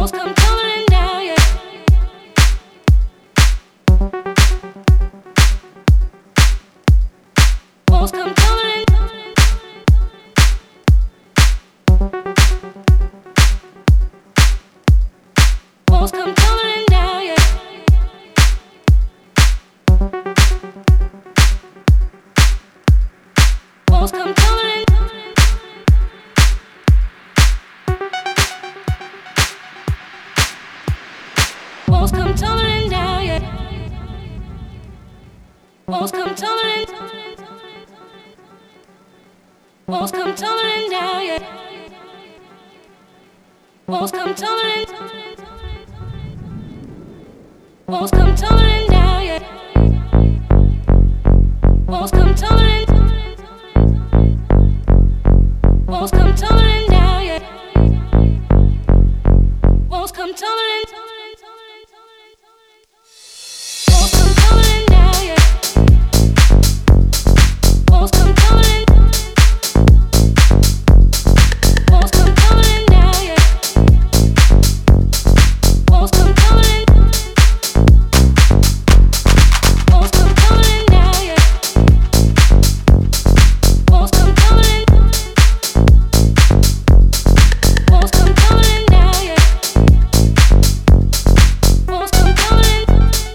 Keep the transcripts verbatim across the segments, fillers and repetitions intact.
come tumbling down, yeah. Walls come tumbling. Walls come tumbling down, yeah. Walls come tumbling. Walls come tumbling down, yeah. Walls come tumbling. Walls come tumbling down, yeah. Walls come tumbling. Walls come tumbling down, yeah. Walls come tumbling. Walls come tumbling down, yeah. Walls come tumbling. Walls come tumbling down, yeah. Walls come tumbling. Walls come tumbling down, yeah. Walls come tumbling. Walls come tumbling down, yeah. Walls come tumbling. Walls come tumbling down, yeah. Walls come tumbling.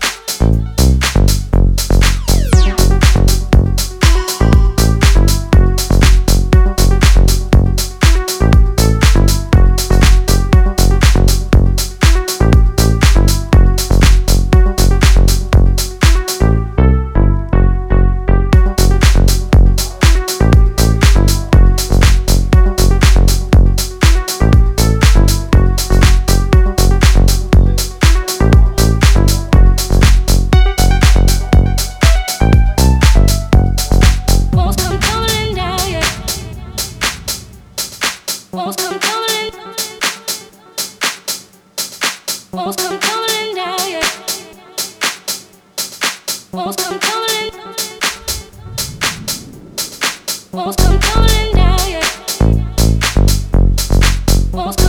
Walls come tumbling down, yeah. Walls come tumbling. Walls come tumbling down, yeah. Walls come tumbling. Walls come tumbling down, yeah. Walls come